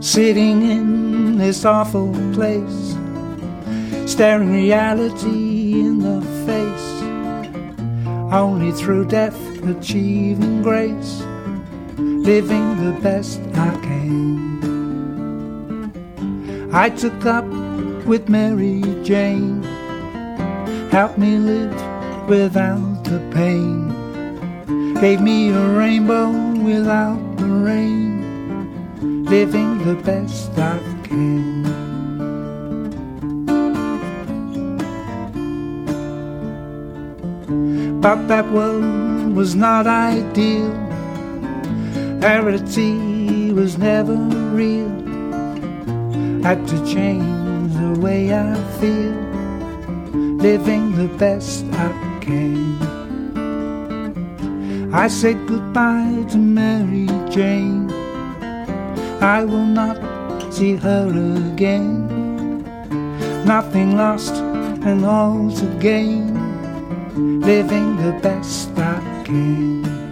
Sitting in this awful place, staring reality in the face, only through death achieving grace, living the best I can. I took up with Mary Jane, helped me live without the pain, gave me a rainbow without the rain, living the best I can. But that world was not ideal, heredity was never real. Had to change the way I feel, living the best I can. I said goodbye to Mary Jane, I will not see her again. Nothing lost and all to gain, living the best I can.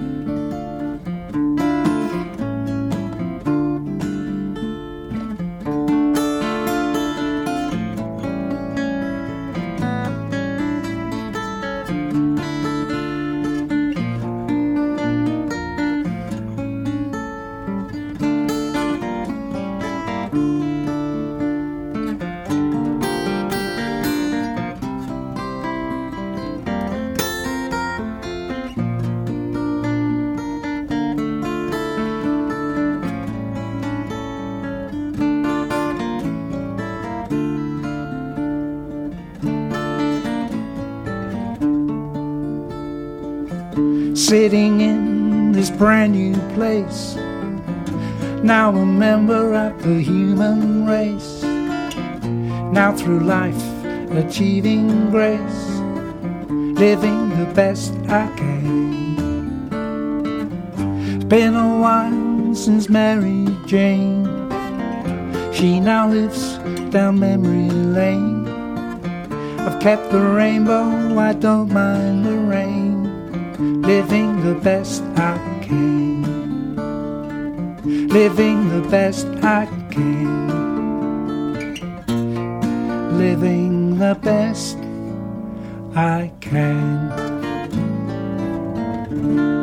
Sitting in this brand new place, now a member of the human race, now through life achieving grace, living the best I can. It's been a while since Mary Jane, she now lives down memory lane. I've kept the rainbow, I don't mind the rain, living the best I can, living the best I can, living the best I can.